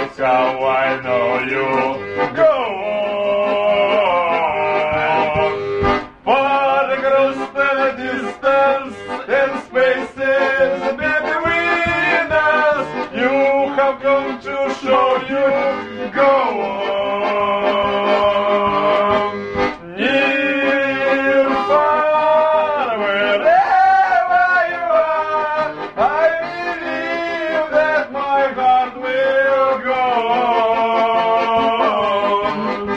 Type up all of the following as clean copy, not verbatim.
that's how I know you. Go on. Far across the distance and spaces between us, you have come to show you. Go on. Near, far, wherever you are, I believe that my heart will go on.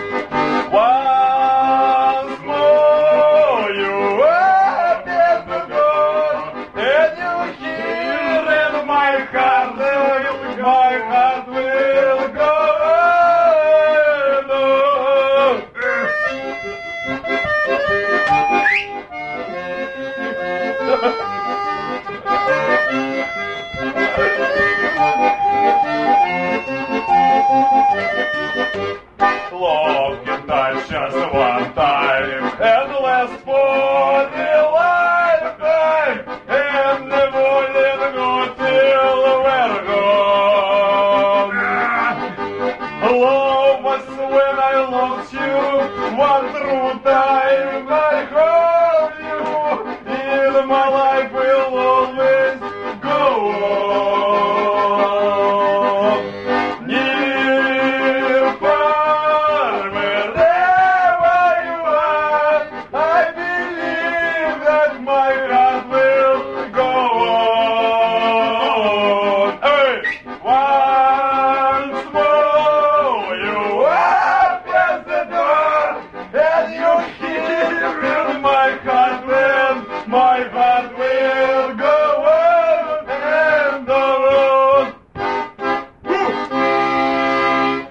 Once more you appear to God, and you hear in my heart will go on. Love can touch just one time and last for the lifetime, and never let go till we're gone. Love was when I lost you, one true time I hold you, in my life will always go on. Near, far, wherever you are, I believe that my heart will go on. Hey! Once more you open the door, and you hear in my heart will go